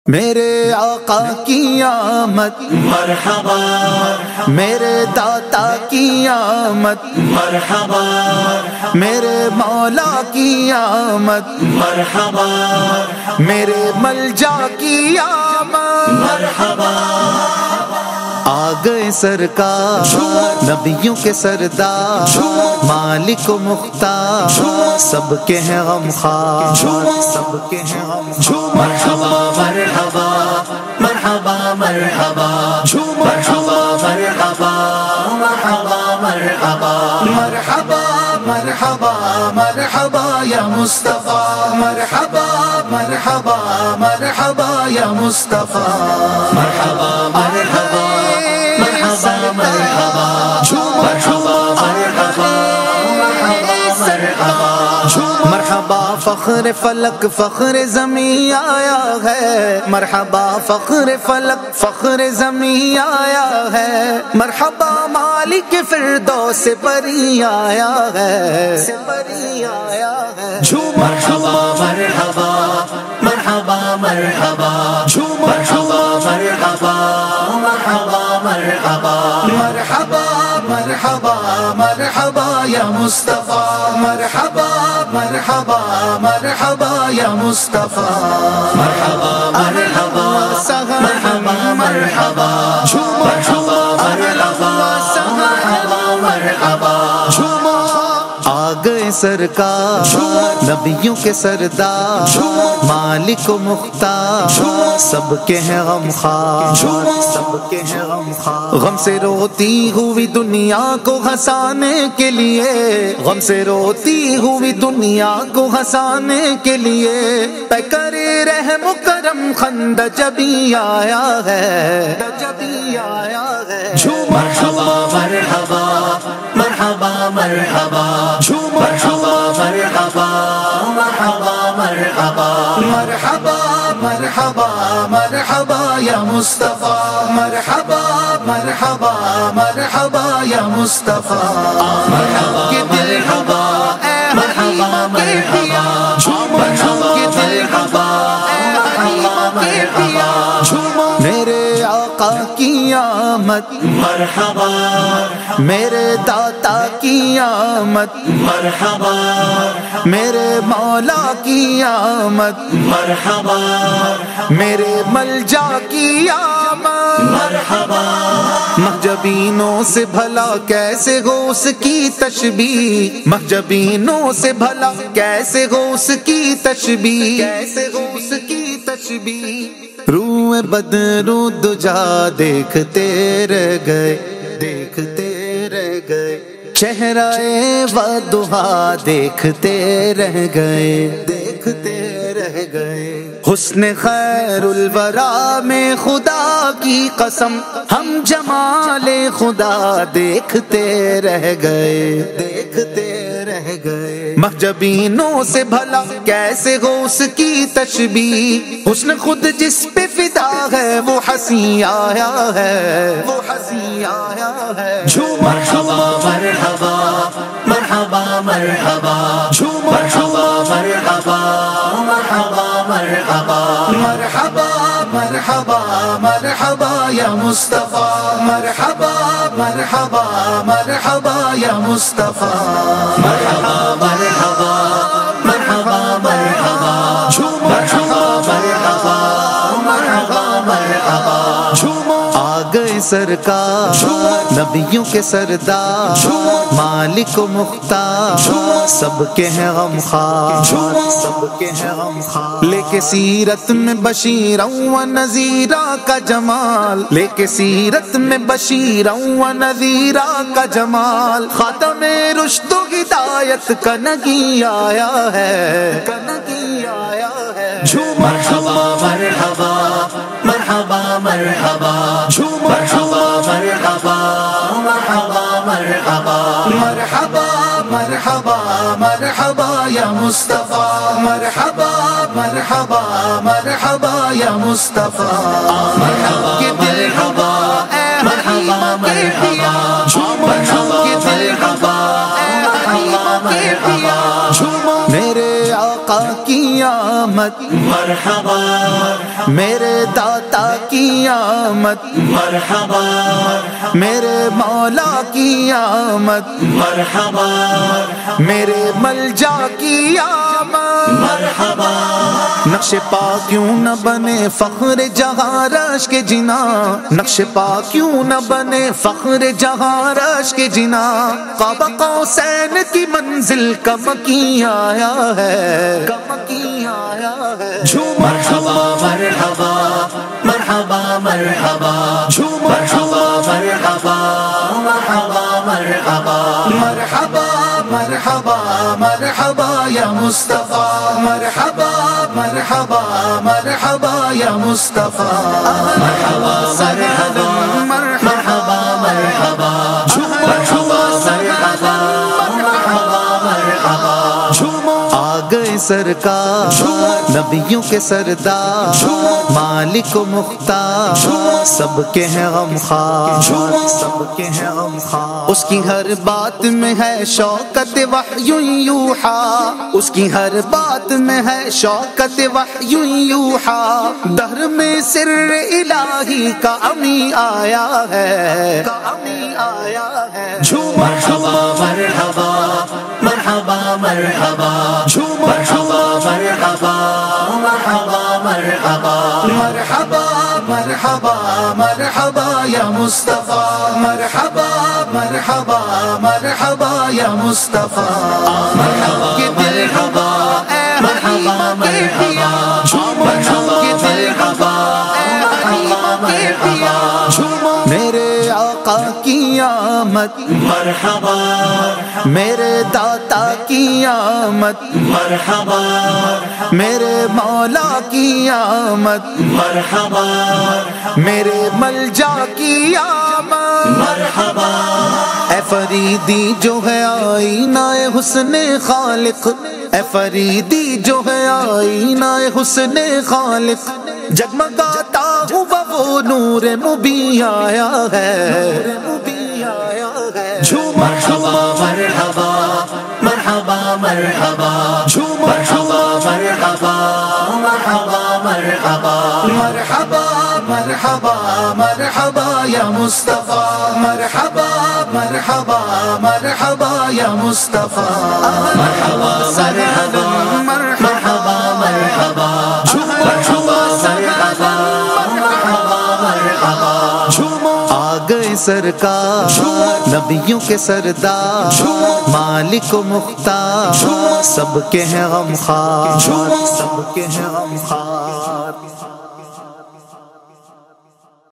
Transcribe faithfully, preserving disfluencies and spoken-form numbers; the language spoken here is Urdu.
میرے آقا کی آمد مرحبا، میرے داتا کی آمد مرحبا، میرے مولا کی آمد مرحبا، میرے ملجا کی آمد مرحبا، آ گئے سرکار نبیوں کے سردار مالک و مختار سب کے ہیں غمخوار سب کے ہیں غمخوار مرحبا مرحبا مرحبا مرحبا مرحبا مرحبا مرحبا مرحبا مرحبا مرحبا مرحبا یا مصطفیٰ مرحبا مرحبا مرحبا یا مصطفیٰ مرحبا مرحبا مرحبا مرحبا مرحبا مرحبا مرحبا مرحبا فخر فلک فخر زمین آیا ہے مرحبا فخر فلک فخر زمین آیا ہے مرحبا مالک فردوس بری آیا ہے بری آیا ہے مرحبا مرحبا مرحبا مرحبا مرحبا مرحبا مرحبا مرحبا مرحبا مرحبا مرحبا یا مصطفیٰ مرحبا مرحبا مرحبا یا مصطفیٰ مرحبا مرحبا مرحبا مرحبا مرحبا مرحبا مرحبا آ گئے سرکار نبیوں کے سردار مالک و مختار سب کے ہیں غمخوار سب کے ہیں غمخوار غم سے روتی ہوئی دنیا کو ہنسانے کے لیے غم سے روتی ہوئی دنیا کو ہنسانے کے لیے پیکر رحم و کرم خند جبی آیا ہے جبی آیا ہے مرحبا مرحبا مرحبا مرحبا مرحبا مرحبا مرحبا مرحبا مرحبا مرحبا مرحبا یا مصطفیٰ مرحبا مرحبا مرحبا یا مصطفیٰ مرحبا مرحبا مرحبا مرحبا میرے آقا کی آمد مرحبا میرے داتا کی آمد مرحبا میرے مولا کی آمد مرحبا میرے ملجا کی آمد مرحبا محجبینوں سے بھلا کیسے ہو اس کی تشبیہ محجبینوں سے بھلا کیسے ہو اس کی تشبیہ کیسے ہو اس کی تشبیہ روح بدرو دجا دیکھتے رہ گئے دیکھتے رہ گئے چہرہ ودہا دیکھتے رہ گئے دیکھتے رہ گئے حسن خیر الورا میں خدا کی قسم ہم جمال خدا دیکھتے رہ گئے دیکھتے رہ گئے محجبینوں سے بھلا کیسے ہو اس کی تشبیہ حسن خود جس پہ فدا ہے وہ ہنسی آیا ہے وہ ہنسی آیا ہے مرحبا مرحبا مرحبا مرحبا مرحبا مرحبا مرحبا مرحبا مرحبا مرحبا مرحبا یا مصطفیٰ مرحبا مرحبا مرحبا یا مصطفیٰ مرحبا مرحبا مرحبا مرحبا مرحبا مرحبا مرحبا مرحبا آ گئے سرکار نبیوں کے سردار مالک و مختار سب کے ہیں غمخوار سب کے ہیں غمخوار لے کے سیرت میں بشیروں و نذیرہ کا جمال لے کے سیرت میں بشیروں و نذیرہ کا جمال خاتم رشد و ہدایت کا نگی آیا ہے کا نگی آیا ہے مرحبا مرحبا مرحبا مرحبا مرحبا مرحبا مرحبا مرحبا مرحبا مرحبا مرحبا یا مصطفیٰ مرحبا مرحبا مرحبا یا مصطفیٰ مرحبا مرحبا مرحبا مرحبا مرحبا مرحبا میرے آقا کی آمد آمد مرحبا میرے داتا کی آمد مرحبا میرے مولا کی آمد مرحبا میرے ملجا کی آمد مرحبا نقش پا کیوں نہ بنے فخر جہاں رش کے جنا نقش پا کیوں نہ بنے فخر جہاں رش کے جنا قاب قوسین کی منزل کا مکی آیا ہے مکی آیا ہے مرحبا مرحبا مرحبا مرحبا مرحبا مرحبا مرحبا مرحبا مرحبا مرحبا مرحبا یا مصطفیٰ مرحبا مرحبا مرحبا یا مصطفیٰ مرحبا مرحبا مرحبا مرحبا مرحبا مرحبا مرحبا مرحبا آ گئے سرکار نبیوں کے سردار مالک و مختار سب کے ہیں غم خوار سب کے ہیں غم خوار اس کی ہر بات میں ہے شوکت وحی یوحا اس کی ہر بات میں ہے شوکت وحی یوحا دہر میں سر الہی کا امی آیا ہے امی آیا ہے مرحبا مرحبا مرحبا مرحبا مرحبا مرحبا مرحبا مرحبا مرحبا مرحبا مرحبا یا مصطفیٰ مرحبا مرحبا مرحبا یا مصطفیٰ مرحبا مرحبا مرحبا مرحبا مرحبا مرحبا میرے آقا کی آمد مرحبا میرے داتا کی آمد مرحبا میرے مولا کی آمد مرحبا میرے ملجا کی آمد مرحبا اے فریدی جو ہے آئینہ حسن خالق اے فریدی جو ہے آئینہ حسن خالق جگمگاتا ہوا وہ نور مبین آیا ہے مرحبا مرحبا مرحبا مرحبا مرحبا مرحبا مرحبا مرحبا مرحبا مرحبا مرحبا یا مصطفیٰ مرحبا مرحبا مرحبا یا مصطفیٰ مرحبا مرحبا مرحبا مرحبا مرحبا مرحبا مرحبا مرحبا آ گئے سرکار نبیوں کے سردار مالک و مختار سب کے ہیں غم خوار سب کے ہیں غم خوار